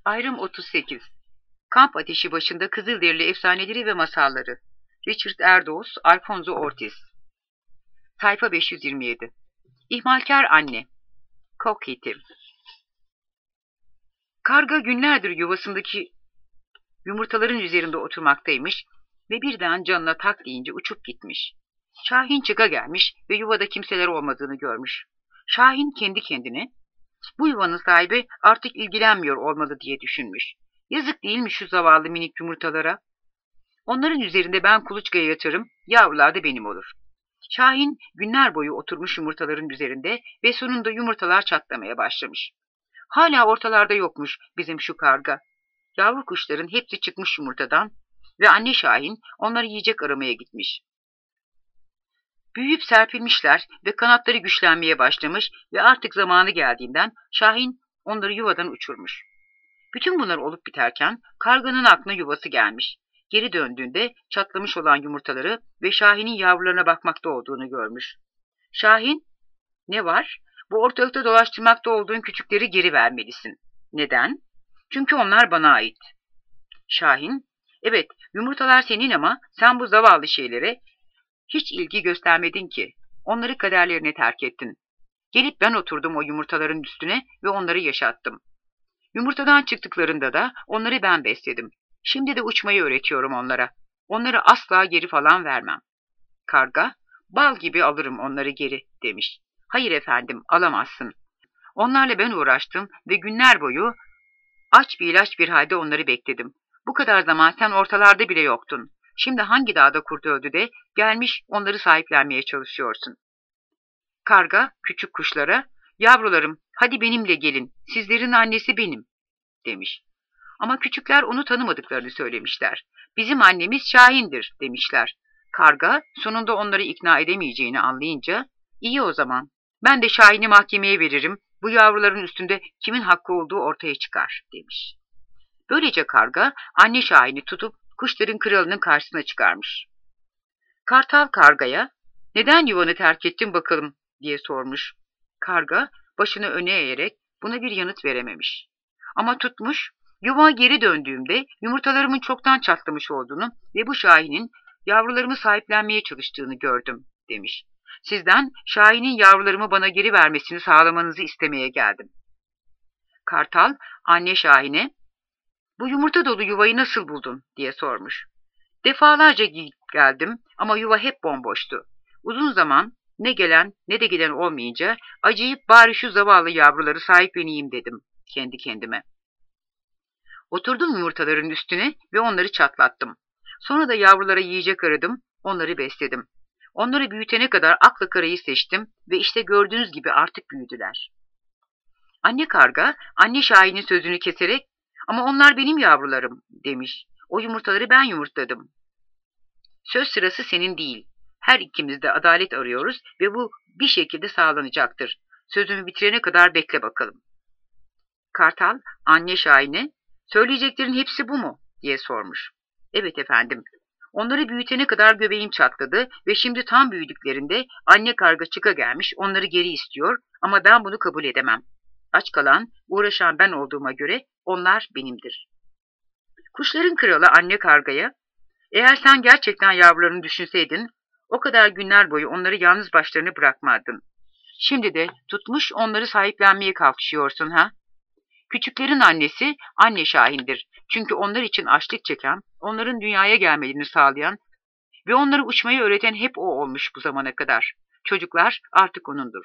Ayrım 38. Kamp ateşi başında Kızılderili efsaneleri ve masalları. Richard Erdoğuz, Alfonso Ortiz. Sayfa 527. İhmalkar anne. Cockatoo. Karga günlerdir yuvasındaki yumurtaların üzerinde oturmaktaymış ve birden canına tak deyince uçup gitmiş. Şahin çıka gelmiş ve yuvada kimseler olmadığını görmüş. Şahin kendi kendine, bu yuvanın sahibi artık ilgilenmiyor olmalı diye düşünmüş. Yazık değil mi şu zavallı minik yumurtalara? Onların üzerinde ben kuluçkaya yatarım, yavrular da benim olur. Şahin günler boyu oturmuş yumurtaların üzerinde ve sonunda yumurtalar çatlamaya başlamış. Hala ortalarda yokmuş bizim şu karga. Yavru kuşların hepsi çıkmış yumurtadan ve anne Şahin onları yiyecek aramaya gitmiş. Büyüyüp serpilmişler ve kanatları güçlenmeye başlamış ve artık zamanı geldiğinden Şahin onları yuvadan uçurmuş. Bütün bunlar olup biterken karganın aklına yuvası gelmiş. Geri döndüğünde çatlamış olan yumurtaları ve Şahin'in yavrularına bakmakta olduğunu görmüş. Şahin, ne var? Bu ortalıkta dolaştırmakta olduğun küçükleri geri vermelisin. Neden? Çünkü onlar bana ait. Şahin, evet yumurtalar senin ama sen bu zavallı şeylere hiç ilgi göstermedin ki. Onları kaderlerine terk ettin. Gelip ben oturdum o yumurtaların üstüne ve onları yaşattım. Yumurtadan çıktıklarında da onları ben besledim. Şimdi de uçmayı öğretiyorum onlara. Onları asla geri falan vermem. Karga, bal gibi alırım onları geri demiş. Hayır efendim, alamazsın. Onlarla ben uğraştım ve günler boyu aç bir ilaç bir halde onları bekledim. Bu kadar zaman sen ortalarda bile yoktun. Şimdi hangi dağda kurt öldü de gelmiş onları sahiplenmeye çalışıyorsun. Karga küçük kuşlara, yavrularım hadi benimle gelin, sizlerin annesi benim demiş. Ama küçükler onu tanımadıklarını söylemişler. Bizim annemiz Şahin'dir demişler. Karga sonunda onları ikna edemeyeceğini anlayınca, iyi o zaman ben de Şahin'i mahkemeye veririm, bu yavruların üstünde kimin hakkı olduğu ortaya çıkar demiş. Böylece karga anne Şahin'i tutup kuşların kralının karşısına çıkarmış. Kartal kargaya, neden yuvanı terk ettin bakalım diye sormuş. Karga başını öne eğerek buna bir yanıt verememiş. Ama tutmuş, yuvama geri döndüğümde yumurtalarımın çoktan çatlamış olduğunu ve bu Şahin'in yavrularımı sahiplenmeye çalıştığını gördüm demiş. Sizden Şahin'in yavrularımı bana geri vermesini sağlamanızı istemeye geldim. Kartal anne Şahin'e, bu yumurta dolu yuvayı nasıl buldun diye sormuş. Defalarca geldim ama yuva hep bomboştu. Uzun zaman ne gelen ne de giden olmayınca acıyıp bari şu zavallı yavruları sahipleneyim dedim kendi kendime. Oturdum yumurtaların üstüne ve onları çatlattım. Sonra da yavrulara yiyecek aradım, onları besledim. Onları büyütene kadar akla karayı seçtim ve işte gördüğünüz gibi artık büyüdüler. Anne karga, anne Şahin'in sözünü keserek, ama onlar benim yavrularım demiş. O yumurtaları ben yumurtladım. Söz sırası senin değil. Her ikimiz de adalet arıyoruz ve bu bir şekilde sağlanacaktır. Sözümü bitirene kadar bekle bakalım. Kartal, anne Şahin'e, söyleyeceklerin hepsi bu mu diye sormuş. Evet efendim. Onları büyütene kadar göbeğim çatladı ve şimdi tam büyüdüklerinde anne karga çıka gelmiş onları geri istiyor ama ben bunu kabul edemem. Aç kalan, uğraşan ben olduğuma göre onlar benimdir. Kuşların kralı anne kargaya, eğer sen gerçekten yavrularını düşünseydin, o kadar günler boyu onları yalnız başlarına bırakmazdın. Şimdi de tutmuş onları sahiplenmeye kalkışıyorsun ha? Küçüklerin annesi anne Şahin'dir. Çünkü onlar için açlık çeken, onların dünyaya gelmelerini sağlayan ve onları uçmayı öğreten hep o olmuş bu zamana kadar. Çocuklar artık onundur.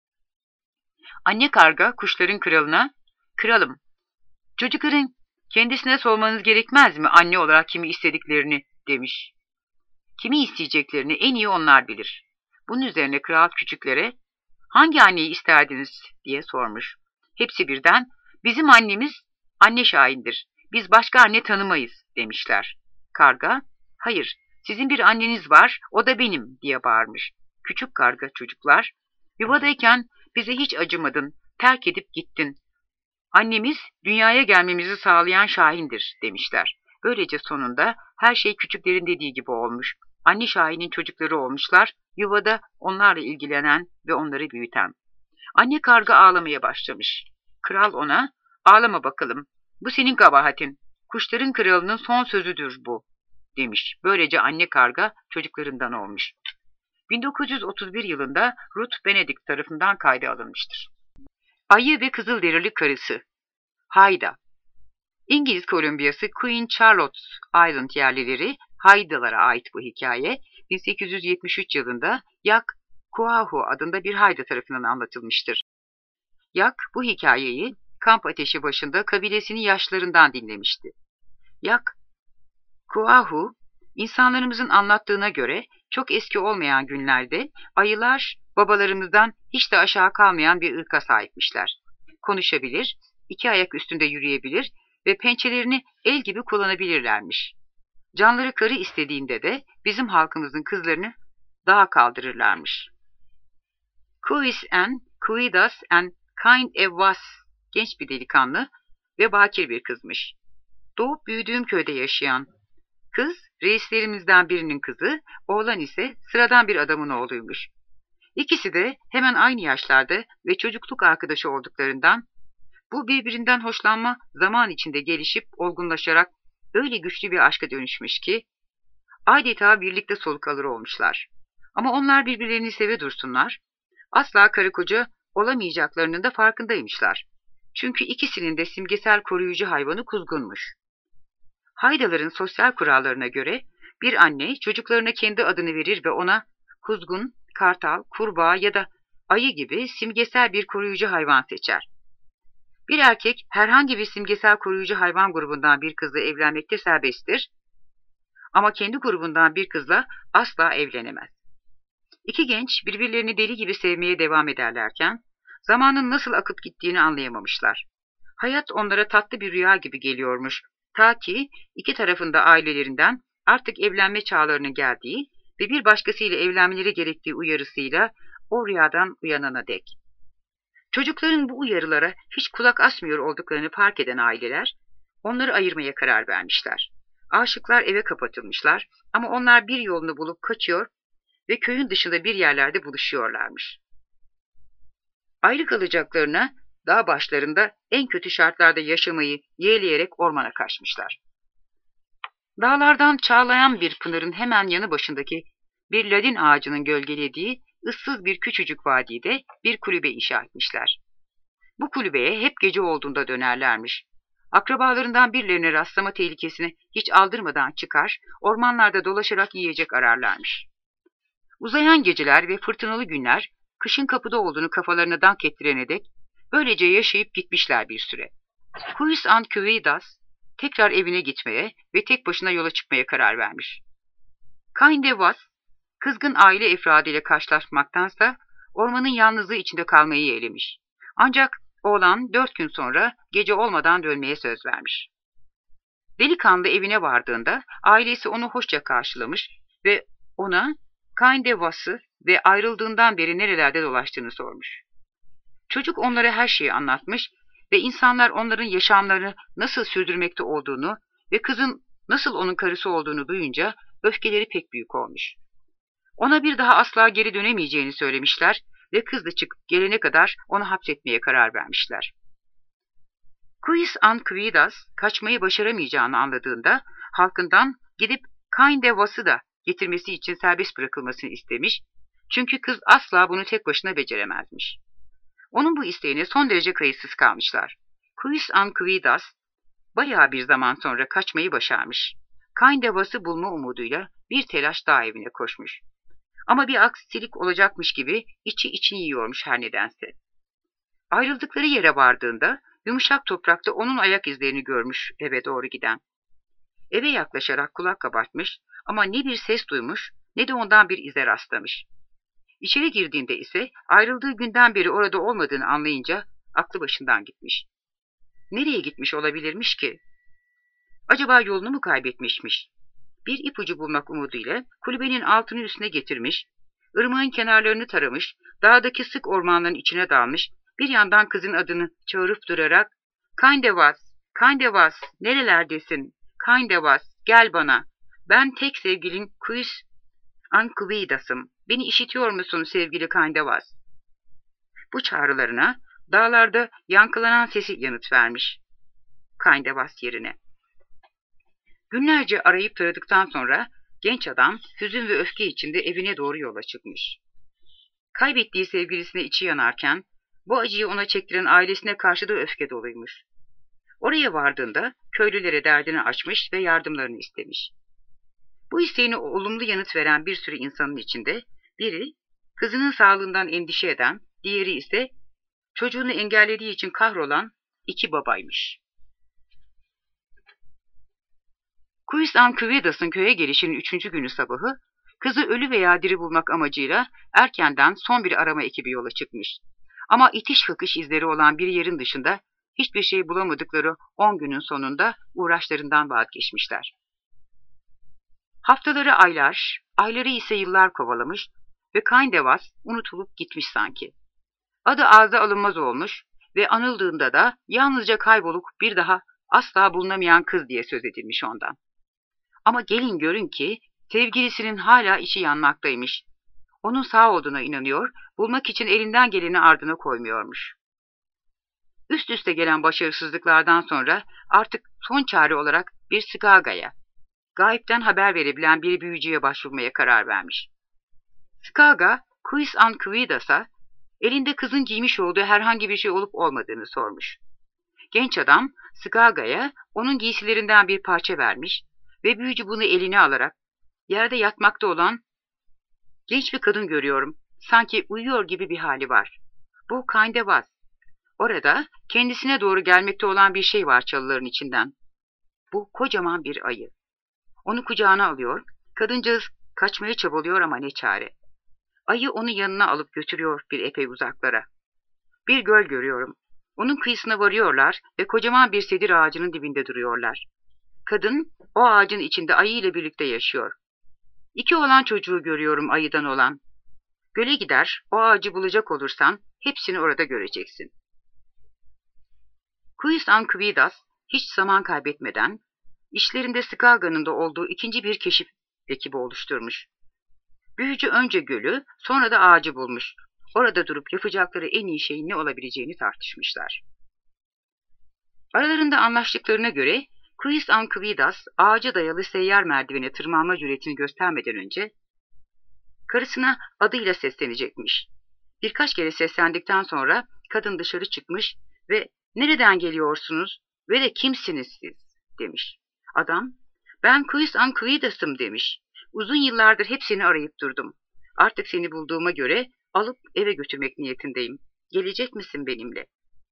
Anne karga kuşların kralına, kralım, çocukların kendisine sormanız gerekmez mi anne olarak kimi istediklerini demiş. Kimi isteyeceklerini en iyi onlar bilir. Bunun üzerine kral küçüklere, hangi anneyi isterdiniz diye sormuş. Hepsi birden, bizim annemiz anne Şahin'dir. Biz başka anne tanımayız demişler. Karga, hayır sizin bir anneniz var o da benim diye bağırmış. Küçük karga çocuklar, yuvadayken bize hiç acımadın, terk edip gittin. Annemiz dünyaya gelmemizi sağlayan Şahin'dir demişler. Böylece sonunda her şey küçüklerin dediği gibi olmuş. Anne Şahin'in çocukları olmuşlar, yuvada onlarla ilgilenen ve onları büyüten. Anne karga ağlamaya başlamış. Kral ona, ağlama bakalım, Bu senin kabahatin. Kuşların kralının son sözüdür bu, demiş. Böylece anne karga çocuklarından olmuş. 1931 yılında Ruth Benedict tarafından kayda alınmıştır. Ayı ve Kızılderili Karısı. Hayda. İngiliz Kolombiyası Queen Charlotte Island yerlileri Haydalara ait bu hikaye 1873 yılında Yak Kuahu adında bir Hayda tarafından anlatılmıştır. Yak bu hikayeyi kamp ateşi başında kabilesinin yaşlarından dinlemişti. Yak Kuahu, insanlarımızın anlattığına göre çok eski olmayan günlerde ayılar babalarımızdan hiç de aşağı kalmayan bir ırka sahipmişler. Konuşabilir, iki ayak üstünde yürüyebilir ve pençelerini el gibi kullanabilirlermiş. Canları karı istediğinde de bizim halkımızın kızlarını dağa kaldırırlarmış. Quis en, cuidas en kind evas, genç bir delikanlı ve bakir bir kızmış. Doğup büyüdüğüm köyde yaşayan kız, reislerimizden birinin kızı, oğlan ise sıradan bir adamın oğluymuş. İkisi de hemen aynı yaşlarda ve çocukluk arkadaşı olduklarından bu birbirinden hoşlanma zaman içinde gelişip olgunlaşarak öyle güçlü bir aşka dönüşmüş ki adeta birlikte soluk alır olmuşlar. Ama onlar birbirlerini seve dursunlar, asla karı koca olamayacaklarının da farkındaymışlar. Çünkü ikisinin de simgesel koruyucu hayvanı kuzgunmuş. Haydaların sosyal kurallarına göre bir anne çocuklarına kendi adını verir ve ona kuzgun, kartal, kurbağa ya da ayı gibi simgesel bir koruyucu hayvan seçer. Bir erkek herhangi bir simgesel koruyucu hayvan grubundan bir kızla evlenmekte serbesttir ama kendi grubundan bir kızla asla evlenemez. İki genç birbirlerini deli gibi sevmeye devam ederlerken zamanın nasıl akıp gittiğini anlayamamışlar. Hayat onlara tatlı bir rüya gibi geliyormuş. Ta ki iki tarafında ailelerinden artık evlenme çağlarının geldiği ve bir başkasıyla evlenmeleri gerektiği uyarısıyla o rüyadan uyanana dek. Çocukların bu uyarılara hiç kulak asmıyor olduklarını fark eden aileler, onları ayırmaya karar vermişler. Aşıklar eve kapatılmışlar ama onlar bir yolunu bulup kaçıyor ve köyün dışında bir yerlerde buluşuyorlarmış. Ayrı kalacaklarına dağ başlarında en kötü şartlarda yaşamayı yeğleyerek ormana kaçmışlar. Dağlardan çağlayan bir pınarın hemen yanı başındaki bir ladin ağacının gölgelediği ıssız bir küçücük vadide bir kulübe inşa etmişler. Bu kulübeye hep gece olduğunda dönerlermiş. Akrabalarından birilerine rastlama tehlikesini hiç aldırmadan çıkar, ormanlarda dolaşarak yiyecek ararlarmış. Uzayan geceler ve fırtınalı günler, kışın kapıda olduğunu kafalarına dank ettirene dek, böylece yaşayıp gitmişler bir süre. Quis and Cuidas tekrar evine gitmeye ve tek başına yola çıkmaya karar vermiş. Kaindevas, kızgın aile efradıyla karşılaşmaktansa ormanın yalnızlığı içinde kalmayı yeğlemiş. Ancak oğlan 4 gün sonra gece olmadan dönmeye söz vermiş. Delikanlı evine vardığında ailesi onu hoşça karşılamış ve ona Kaindevas'ı ve ayrıldığından beri nerelerde dolaştığını sormuş. Çocuk onlara her şeyi anlatmış ve insanlar onların yaşamlarını nasıl sürdürmekte olduğunu ve kızın nasıl onun karısı olduğunu duyunca öfkeleri pek büyük olmuş. Ona bir daha asla geri dönemeyeceğini söylemişler ve kız da çıkıp gelene kadar onu hapsetmeye karar vermişler. Quis and Cuidas kaçmayı başaramayacağını anladığında halkından gidip Kaindevas'ı da getirmesi için serbest bırakılmasını istemiş, çünkü kız asla bunu tek başına beceremezmiş. Onun bu isteğine son derece kayıtsız kalmışlar. Quis and Cuidas bayağı bir zaman sonra kaçmayı başarmış. Kaindevas'ı bulma umuduyla bir telaş dağ evine koşmuş. Ama bir aksilik olacakmış gibi içi içini yiyormuş her nedense. Ayrıldıkları yere vardığında yumuşak toprakta onun ayak izlerini görmüş eve doğru giden. Eve yaklaşarak kulak kabartmış ama ne bir ses duymuş ne de ondan bir ize rastlamış. İçeri girdiğinde ise ayrıldığı günden beri orada olmadığını anlayınca aklı başından gitmiş. Nereye gitmiş olabilirmiş ki? Acaba yolunu mu kaybetmişmiş? Bir ipucu bulmak umuduyla kulübenin altını üstüne getirmiş, ırmağın kenarlarını taramış, dağdaki sık ormanların içine dalmış, bir yandan kızın adını çağırıp durarak "Kaindevas, Kaindevas, nerelerdesin? Kaindevas, gel bana. Ben tek sevgilin Quis and Cuidas'ım. Beni işitiyor musun sevgili Kaindevas?" Bu çağrılarına dağlarda yankılanan sesi yanıt vermiş. Kaindevas yerine. Günlerce arayıp taradıktan sonra genç adam hüzün ve öfke içinde evine doğru yola çıkmış. Kaybettiği sevgilisine içi yanarken bu acıyı ona çektiren ailesine karşı da öfke doluymuş. Oraya vardığında köylülere derdini açmış ve yardımlarını istemiş. Bu isteğine olumlu yanıt veren bir sürü insanın içinde biri kızının sağlığından endişe eden, diğeri ise çocuğunu engellediği için kahrolan iki babaymış. Kuis-an-Kvidas'ın köye gelişinin 3. günü sabahı, kızı ölü veya diri bulmak amacıyla erkenden son bir arama ekibi yola çıkmış. Ama itiş kakış izleri olan bir yerin dışında hiçbir şey bulamadıkları 10 günün sonunda uğraşlarından vazgeçmişler. Haftaları aylar, ayları ise yıllar kovalamış ve Kaindevas unutulup gitmiş sanki. Adı ağza alınmaz olmuş ve anıldığında da yalnızca kaybolup bir daha asla bulunamayan kız diye söz edilmiş ondan. Ama gelin görün ki sevgilisinin hala içi yanmaktaymış. Onun sağ olduğuna inanıyor, bulmak için elinden geleni ardına koymuyormuş. Üst üste gelen başarısızlıklardan sonra artık son çare olarak bir Skaga'ya, gayipten haber verebilen bir büyücüye başvurmaya karar vermiş. Skaga, Kuis-an-Kvidas'a elinde kızın giymiş olduğu herhangi bir şey olup olmadığını sormuş. Genç adam Skaga'ya onun giysilerinden bir parça vermiş ve büyücü bunu eline alarak yerde yatmakta olan genç bir kadın görüyorum. Sanki uyuyor gibi bir hali var. Bu Kaindevas. Orada kendisine doğru gelmekte olan bir şey var çalıların içinden. Bu kocaman bir ayı. Onu kucağına alıyor, kadıncağız kaçmaya çabalıyor ama ne çare. Ayı onu yanına alıp götürüyor bir epey uzaklara. Bir göl görüyorum. Onun kıyısına varıyorlar ve kocaman bir sedir ağacının dibinde duruyorlar. Kadın o ağacın içinde ayı ile birlikte yaşıyor. 2 oğlan çocuğu görüyorum ayıdan olan. Göle gider, o ağacı bulacak olursan hepsini orada göreceksin. Kuis-an-Kvidas hiç zaman kaybetmeden işlerinde Skaga'nın da olduğu ikinci bir keşif ekibi oluşturmuş. Büyücü önce gölü, sonra da ağacı bulmuş. Orada durup yapacakları en iyi şeyin ne olabileceğini tartışmışlar. Aralarında anlaştıklarına göre Kuis-an-Kvidas ağaca dayalı seyyar merdivene tırmanma cüretini göstermeden önce karısına adıyla seslenecekmiş. Birkaç kere seslendikten sonra kadın dışarı çıkmış ve "Nereden geliyorsunuz ve de kimsiniz siz?" demiş. Adam, "Ben Kuis-an-Kvidas'ım" demiş. "Uzun yıllardır hep seni arayıp durdum. Artık seni bulduğuma göre alıp eve götürmek niyetindeyim. Gelecek misin benimle?"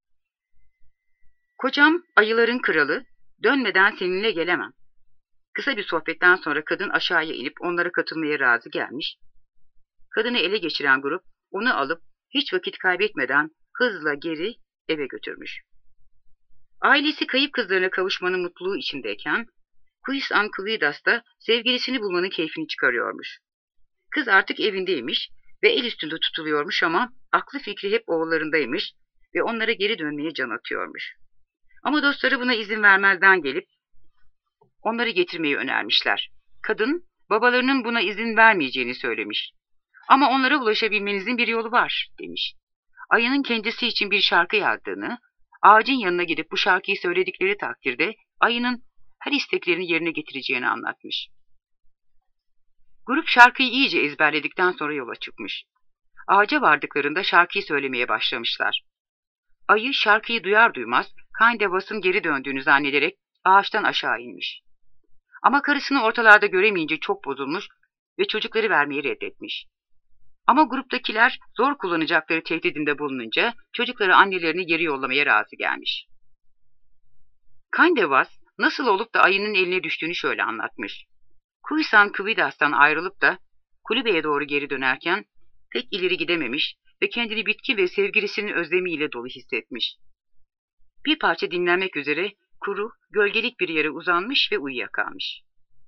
"Kocam ayıların kralı, dönmeden seninle gelemem." Kısa bir sohbetten sonra kadın aşağıya inip onlara katılmaya razı gelmiş. Kadını ele geçiren grup onu alıp hiç vakit kaybetmeden hızla geri eve götürmüş. Ailesi kayıp kızlarına kavuşmanın mutluluğu içindeyken Kuis-an-Kvidas da sevgilisini bulmanın keyfini çıkarıyormuş. Kız artık evindeymiş ve el üstünde tutuluyormuş ama aklı fikri hep oğullarındaymış ve onlara geri dönmeye can atıyormuş. Ama dostları buna izin vermezden gelip onları getirmeyi önermişler. Kadın babalarının buna izin vermeyeceğini söylemiş. "Ama onlara ulaşabilmenizin bir yolu var," demiş. Ayının kendisi için bir şarkı yazdığını, ağacın yanına gidip bu şarkıyı söyledikleri takdirde ayının her isteklerini yerine getireceğini anlatmış. Grup şarkıyı iyice ezberledikten sonra yola çıkmış. Ağaca vardıklarında şarkıyı söylemeye başlamışlar. Ayı şarkıyı duyar duymaz Kaindevas'ın geri döndüğünü zannederek ağaçtan aşağı inmiş. Ama karısını ortalarda göremeyince çok bozulmuş ve çocukları vermeyi reddetmiş. Ama gruptakiler zor kullanacakları tehdidinde bulununca çocukları annelerini geri yollamaya razı gelmiş. Kaindevas nasıl olup da ayının eline düştüğünü şöyle anlatmış. Kuis-an-Kvidas'tan ayrılıp da kulübeye doğru geri dönerken pek ileri gidememiş ve kendini bitki ve sevgilisinin özlemiyle dolu hissetmiş. Bir parça dinlenmek üzere kuru, gölgelik bir yere uzanmış ve uyuyakalmış.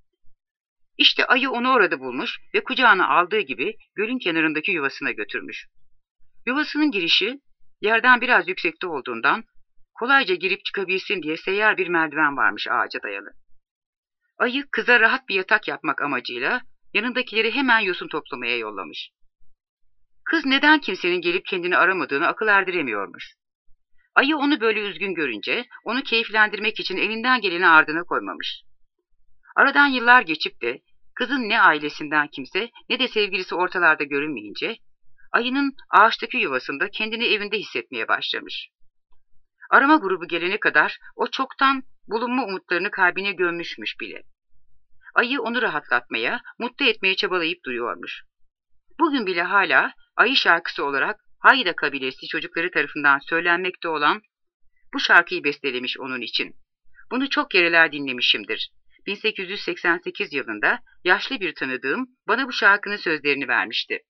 İşte ayı onu orada bulmuş ve kucağına aldığı gibi gölün kenarındaki yuvasına götürmüş. Yuvasının girişi yerden biraz yüksekte olduğundan kolayca girip çıkabilsin diye seyyar bir merdiven varmış ağaca dayalı. Ayı kıza rahat bir yatak yapmak amacıyla yanındakileri hemen yosun toplamaya yollamış. Kız neden kimsenin gelip kendini aramadığını akıl erdiremiyormuş. Ayı onu böyle üzgün görünce onu keyiflendirmek için elinden geleni ardına koymamış. Aradan yıllar geçip de kızın ne ailesinden kimse ne de sevgilisi ortalarda görünmeyince ayının ağaçtaki yuvasında kendini evinde hissetmeye başlamış. Arama grubu gelene kadar o çoktan bulunma umutlarını kalbine gömmüşmüş bile. Ayı onu rahatlatmaya, mutlu etmeye çabalayıp duruyormuş. Bugün bile hala ayı şarkısı olarak Hayda kabilesi çocukları tarafından söylenmekte olan bu şarkıyı bestelemiş onun için. Bunu çok kereler dinlemişimdir. 1888 yılında yaşlı bir tanıdığım bana bu şarkının sözlerini vermişti.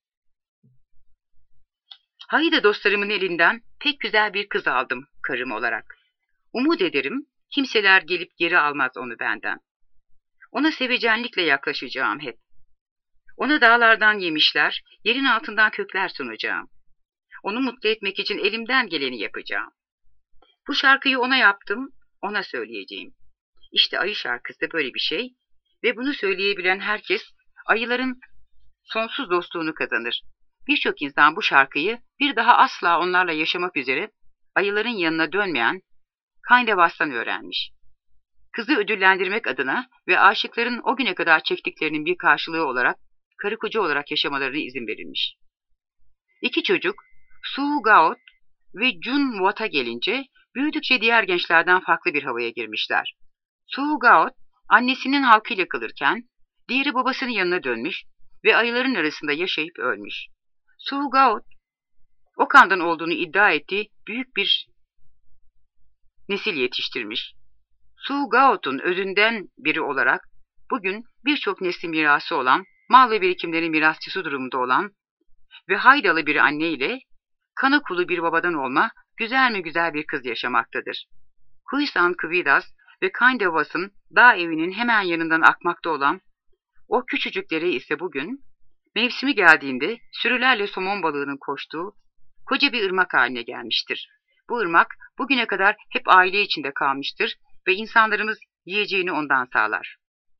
Hayda dostlarımın elinden pek güzel bir kız aldım karım olarak. Umut ederim kimseler gelip geri almaz onu benden. Ona sevecenlikle yaklaşacağım hep. Ona dağlardan yemişler, yerin altından kökler sunacağım. Onu mutlu etmek için elimden geleni yapacağım. Bu şarkıyı ona yaptım, ona söyleyeceğim. İşte ayı şarkısı da böyle bir şey ve bunu söyleyebilen herkes ayıların sonsuz dostluğunu kazanır. Birçok insan bu şarkıyı bir daha asla onlarla yaşamak üzere ayıların yanına dönmeyen Kaynevas'tan öğrenmiş. Kızı ödüllendirmek adına ve aşıkların o güne kadar çektiklerinin bir karşılığı olarak karı koca olarak yaşamalarına izin verilmiş. İki çocuk Su Gaot ve Jun Watt'a gelince büyüdükçe diğer gençlerden farklı bir havaya girmişler. Su Gaot annesinin halkıyla kalırken diğeri babasının yanına dönmüş ve ayıların arasında yaşayıp ölmüş. Su Gaot o kandan olduğunu iddia ettiği büyük bir nesil yetiştirmiş. Su Gaot'un özünden biri olarak bugün birçok nesli mirası olan, mal ve birikimlerin mirasçısı durumunda olan ve haydalı bir anne ile kana kulu bir babadan olma güzel mi güzel bir kız yaşamaktadır. Huisan Kvidas ve Kaindevas'ın dağ evinin hemen yanından akmakta olan o küçücük dere ise bugün mevsimi geldiğinde sürülerle somon balığının koştuğu koca bir ırmak haline gelmiştir. Bu ırmak bugüne kadar hep aile içinde kalmıştır ve insanlarımız yiyeceğini ondan sağlar.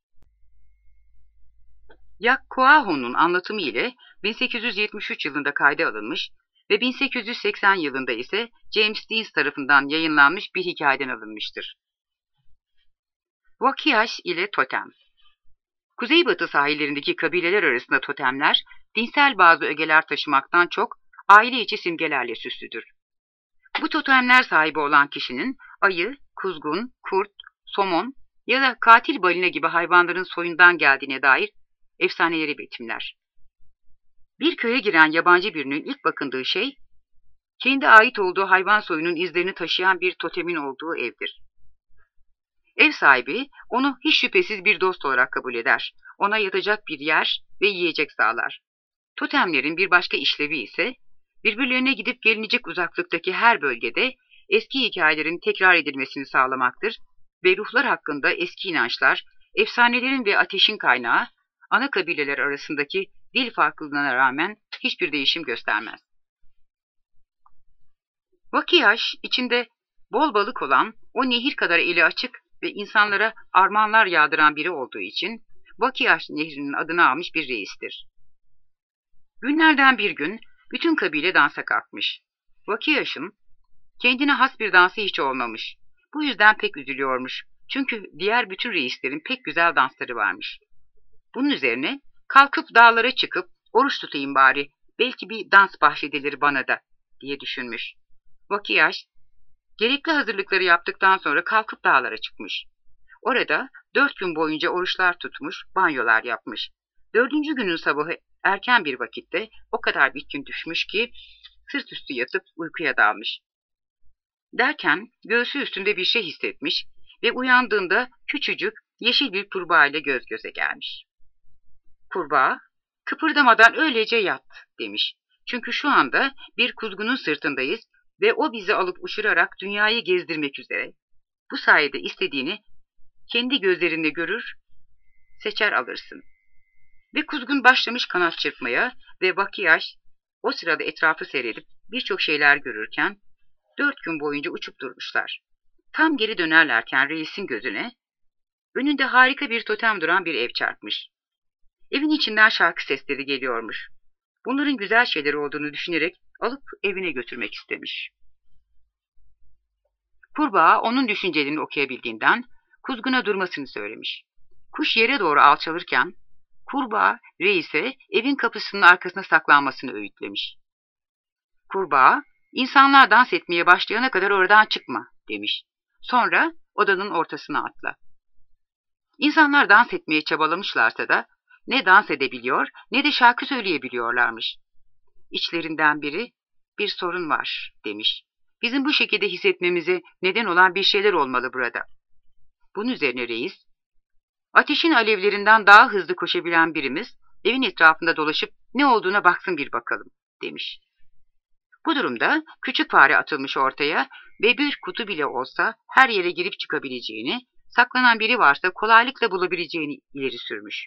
Yak Koaho'nun anlatımı ile 1873 yılında kayda alınmış ve 1880 yılında ise James Deans tarafından yayınlanmış bir hikayeden alınmıştır. Wakiash ile totem. Kuzeybatı sahillerindeki kabileler arasında totemler, dinsel bazı ögeler taşımaktan çok aile içi simgelerle süslüdür. Bu totemler sahibi olan kişinin ayı, kuzgun, kurt, somon ya da katil balina gibi hayvanların soyundan geldiğine dair efsaneleri betimler. Bir köye giren yabancı birinin ilk bakındığı şey, kendi ait olduğu hayvan soyunun izlerini taşıyan bir totemin olduğu evdir. Ev sahibi onu hiç şüphesiz bir dost olarak kabul eder. Ona yatacak bir yer ve yiyecek sağlar. Totemlerin bir başka işlevi ise birbirlerine gidip gelinecek uzaklıktaki her bölgede eski hikayelerin tekrar edilmesini sağlamaktır ve ruhlar hakkında eski inançlar, efsanelerin ve ateşin kaynağı ana kabileler arasındaki dil farklılığına rağmen hiçbir değişim göstermez. Wakiash içinde bol balık olan o nehir kadar eli açık ve insanlara armağanlar yağdıran biri olduğu için Wakiash nehrinin adını almış bir reistir. Günlerden bir gün bütün kabile dansa kalkmış. Wakiash'ın kendine has bir dansı hiç olmamış. Bu yüzden pek üzülüyormuş. Çünkü diğer bütün reislerin pek güzel dansları varmış. Bunun üzerine kalkıp dağlara çıkıp oruç tutayım bari, belki bir dans bahşedilir bana da diye düşünmüş. Wakiash gerekli hazırlıkları yaptıktan sonra kalkıp dağlara çıkmış. Orada 4 gün boyunca oruçlar tutmuş, banyolar yapmış. 4. günün sabahı erken bir vakitte o kadar bitkin düşmüş ki sırt üstü yatıp uykuya dalmış. Derken göğsü üstünde bir şey hissetmiş ve uyandığında küçücük yeşil bir kurbağa ile göz göze gelmiş. Kurbağa, kıpırdamadan öylece yat demiş. Çünkü şu anda bir kuzgunun sırtındayız ve o bizi alıp uçurarak dünyayı gezdirmek üzere. Bu sayede istediğini kendi gözlerinde görür, seçer alırsın. Ve kuzgun başlamış kanat çırpmaya ve Wakiash o sırada etrafı seyredip birçok şeyler görürken 4 gün boyunca uçup durmuşlar. Tam geri dönerlerken reisin gözüne önünde harika bir totem duran bir ev çarpmış. Evin içinden şarkı sesleri geliyormuş. Bunların güzel şeyler olduğunu düşünerek alıp evine götürmek istemiş. Kurbağa onun düşüncelerini okuyabildiğinden kuzguna durmasını söylemiş. Kuş yere doğru alçalırken kurbağa reise evin kapısının arkasına saklanmasını öğütlemiş. Kurbağa, insanlar dans etmeye başlayana kadar oradan çıkma demiş. Sonra odanın ortasına atla. İnsanlar dans etmeye çabalamışlarsa da ne dans edebiliyor ne de şarkı söyleyebiliyorlarmış. İçlerinden biri bir sorun var demiş. Bizim bu şekilde hissetmemize neden olan bir şeyler olmalı burada. Bunun üzerine reis, ateşin alevlerinden daha hızlı koşabilen birimiz evin etrafında dolaşıp ne olduğuna baksın bir bakalım demiş. Bu durumda küçük fare atılmış ortaya ve bir kutu bile olsa her yere girip çıkabileceğini, saklanan biri varsa kolaylıkla bulabileceğini ileri sürmüş.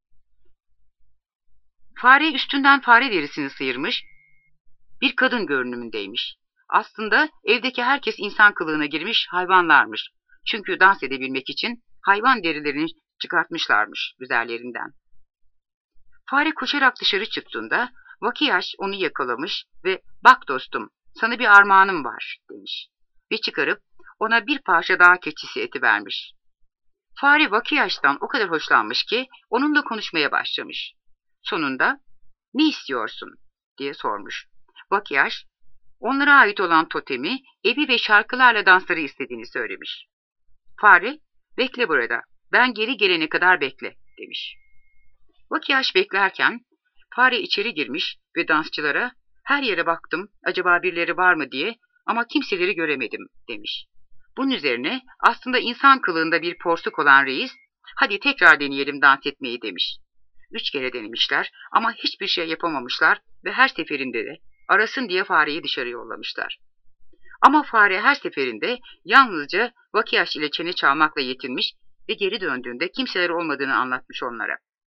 Fare üstünden fare derisini sıyırmış, bir kadın görünümündeymiş. Aslında evdeki herkes insan kılığına girmiş hayvanlarmış. Çünkü dans edebilmek için hayvan derilerini çıkartmışlarmış üzerlerinden. Fare koşarak dışarı çıktığında Vakiyaş onu yakalamış ve "Bak dostum, sana bir armağanım var" demiş. Ve çıkarıp ona bir parça dağ keçisi eti vermiş. Fare Vakiyaş'tan o kadar hoşlanmış ki onunla konuşmaya başlamış. Sonunda "Ne istiyorsun?" diye sormuş. Vakiyaş, onlara ait olan totemi, evi ve şarkılarla dansları istediğini söylemiş. Fare, "Bekle burada, ben geri gelene kadar bekle" demiş. Vakiyaş beklerken fare içeri girmiş ve dansçılara "Her yere baktım, acaba birileri var mı diye ama kimseleri göremedim" demiş. Bunun üzerine aslında insan kılığında bir porsuk olan reis, "Hadi tekrar deneyelim dans etmeyi" demiş. 3 kere denemişler ama hiçbir şey yapamamışlar ve her seferinde de arasın diye fareyi dışarı yollamışlar. Ama fare her seferinde yalnızca Vakiyaş ile çene çalmakla yetinmiş ve geri döndüğünde kimseler olmadığını anlatmış onlara.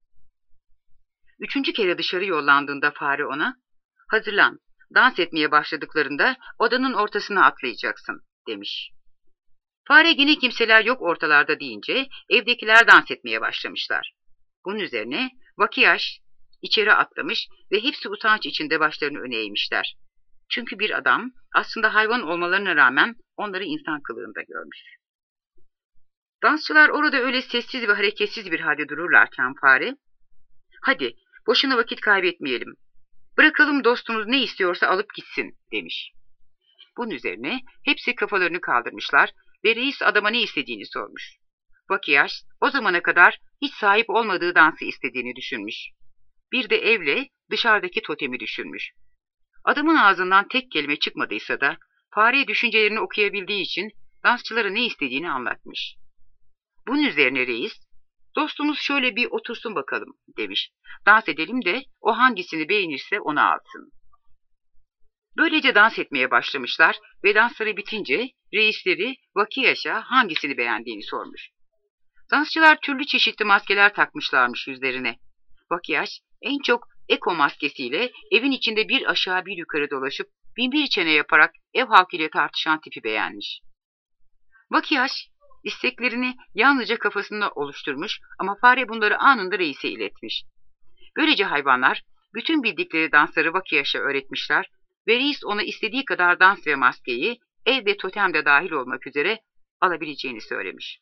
3. kere dışarı yollandığında fare ona, "Hazırlan, dans etmeye başladıklarında odanın ortasına atlayacaksın" demiş. Fare yine kimseler yok ortalarda deyince evdekiler dans etmeye başlamışlar. Bunun üzerine Vakiyaş içeri atlamış ve hepsi utanç içinde başlarını öne eğmişler. Çünkü bir adam aslında hayvan olmalarına rağmen onları insan kılığında görmüş. Dansçılar orada öyle sessiz ve hareketsiz bir halde dururlarken fare, "Hadi boşuna vakit kaybetmeyelim. Bırakalım dostumuz ne istiyorsa alıp gitsin" demiş. Bunun üzerine hepsi kafalarını kaldırmışlar ve reis adama ne istediğini sormuş. Vakiyaş o zamana kadar hiç sahip olmadığı dansı istediğini düşünmüş. Bir de evle dışarıdaki totemi düşünmüş. Adamın ağzından tek kelime çıkmadıysa da fare düşüncelerini okuyabildiği için dansçılara ne istediğini anlatmış. Bunun üzerine reis, "Dostumuz şöyle bir otursun bakalım" demiş. "Dans edelim de o hangisini beğenirse onu alsın." Böylece dans etmeye başlamışlar ve dansları bitince reisleri Vakiyaş'a hangisini beğendiğini sormuş. Dansçılar türlü çeşitli maskeler takmışlarmış yüzlerine. Vakiyaş en çok eko maskesiyle evin içinde bir aşağı bir yukarı dolaşıp binbir çene yaparak ev halkıyla tartışan tipi beğenmiş. Vakiyaş isteklerini yalnızca kafasında oluşturmuş ama fare bunları anında reise iletmiş. Böylece hayvanlar bütün bildikleri dansları Vakiyaş'a öğretmişler ve reis ona istediği kadar dans ve maskeyi ev ve totem de dahil olmak üzere alabileceğini söylemiş.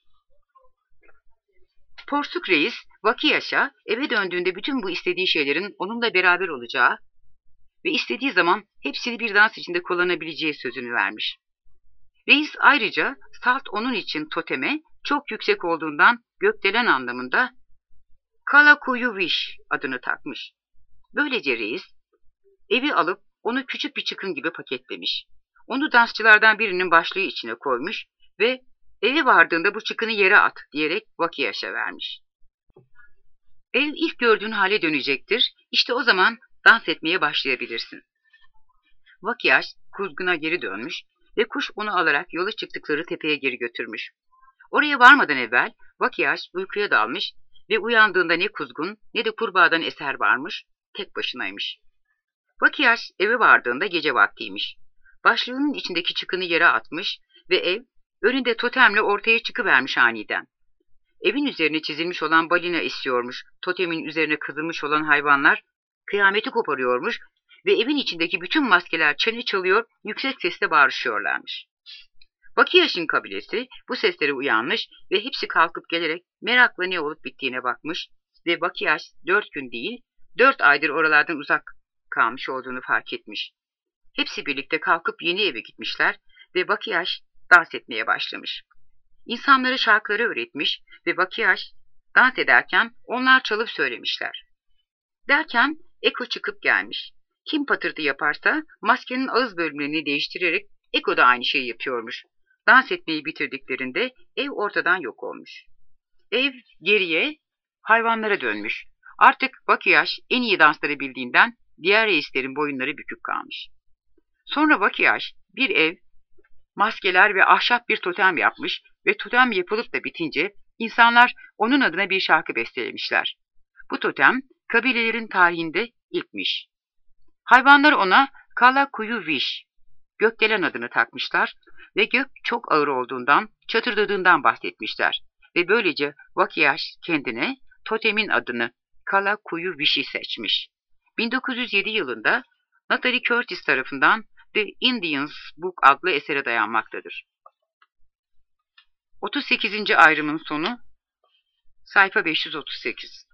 Porsuk reis Vakiyaş'a eve döndüğünde bütün bu istediği şeylerin onunla beraber olacağı ve istediği zaman hepsini bir dans içinde kullanabileceği sözünü vermiş. Reis ayrıca salt onun için toteme çok yüksek olduğundan gökdelen anlamında Kalakuyuviş adını takmış. Böylece reis evi alıp onu küçük bir çıkın gibi paketlemiş. Onu dansçılardan birinin başlığı içine koymuş ve "Eve vardığında bu çıkını yere at" diyerek Vakiyaş'a vermiş. Ev ilk gördüğün hale dönecektir. İşte o zaman dans etmeye başlayabilirsin. Vakiyaş kuzguna geri dönmüş ve kuş onu alarak yola çıktıkları tepeye geri götürmüş. Oraya varmadan evvel Vakiyaş uykuya dalmış ve uyandığında ne kuzgun ne de kurbağadan eser varmış, tek başınaymış. Vakiyaş eve vardığında gece vaktiymiş. Başlığının içindeki çıkını yere atmış ve ev önünde totemle ortaya çıkıvermiş aniden. Evin üzerine çizilmiş olan balina esiyormuş, totemin üzerine kazılmış olan hayvanlar kıyameti koparıyormuş ve evin içindeki bütün maskeler çene çalıyor, yüksek sesle bağırışıyorlarmış. Bakiyaş'ın kabilesi bu seslere uyanmış ve hepsi kalkıp gelerek merakla ne olup bittiğine bakmış ve Bakiyaş 4 gün değil 4 aydır oralardan uzak kalmış olduğunu fark etmiş. Hepsi birlikte kalkıp yeni eve gitmişler ve Bakiyaş dans etmeye başlamış. İnsanlara şarkıları öğretmiş ve Bakiyaş dans ederken onlar çalıp söylemişler. Derken Eko çıkıp gelmiş. Kim patırtı yaparsa maskenin ağız bölümlerini değiştirerek Eko da aynı şeyi yapıyormuş. Dans etmeyi bitirdiklerinde ev ortadan yok olmuş. Ev geriye hayvanlara dönmüş. Artık Bakiyaş en iyi dansları bildiğinden diğer reislerin boyunları bükük kalmış. Sonra Bakiyaş bir ev, maskeler ve ahşap bir totem yapmış ve totem yapılıp da bitince insanlar onun adına bir şarkı bestelemişler. Bu totem kabilelerin tarihinde ilkmiş. Hayvanlar ona Kala Kuyu Viş, gökdelen adını takmışlar ve gök çok ağır olduğundan, çatırdadığından bahsetmişler. Ve böylece Bakiyaş kendine totemin adını Kala Kuyu Viş'i seçmiş. 1907 yılında Natalie Curtis tarafından The Indians Book adlı esere dayanmaktadır. 38. ayrımın sonu sayfa 538.